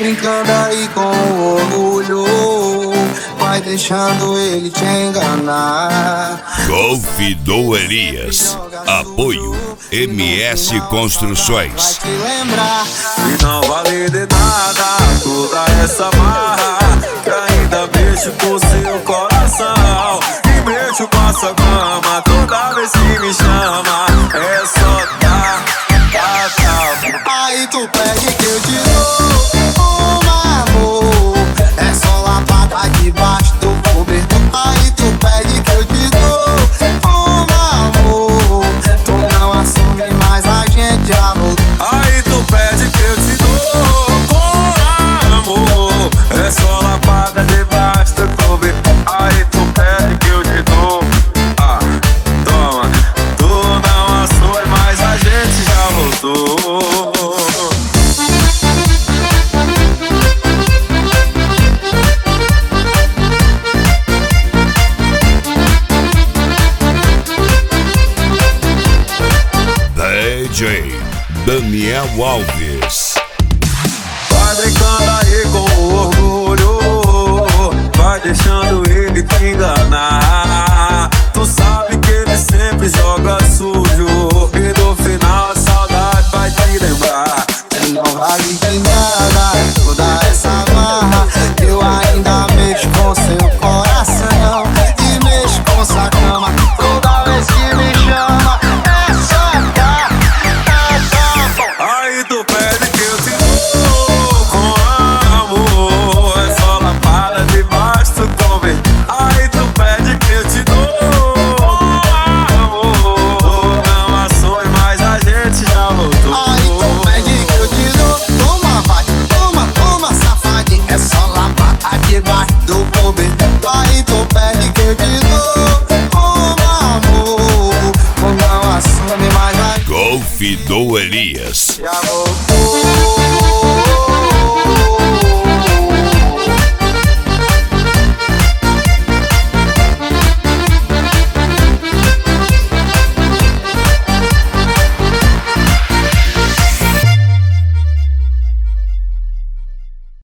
brincando aí com o orgulho, vai deixando ele te enganar. Golfe do Elias. Apoio MS Construções. Vai te lembrar. E não vale de nada toda essa marra, que ainda mexo com seu coração. E mexo com a sua cama toda vez que me chama. É só tá. Aí tu pede que eu te dou amor, é só lapada debaixo do cobertor. Aí tu pede que eu te dou amor, tu não assume mais, a gente já voltou. Aí tu pede que eu te dou com amor, é só lapada debaixo do cobertor. Aí tu pede que eu te dou, toma, tu não assume mais, a gente já voltou. DJ Daniel Alves. Vai brincando aí com o orgulho, vai deixando ele te enganar. Tu sabe que ele sempre joga sujo, e no final a saudade vai te lembrar. Não vale de nada toda essa marra, eu ainda mexo com seu coração e mexo com sua cama toda vez que me chama. É só tá. Aí tu pede que eu te dou com amor, é só lapada debaixo do cobertor. Aí tu pede que eu te dou com amor, não assume mais, a gente já voltou. Aí tu pede que eu te dou, toma, vai, toma, safadinho, é só lapada debaixo do cobertor. Aí tu pede que eu te dou amor, não assume mais, a Golfe do Elias. já voltou.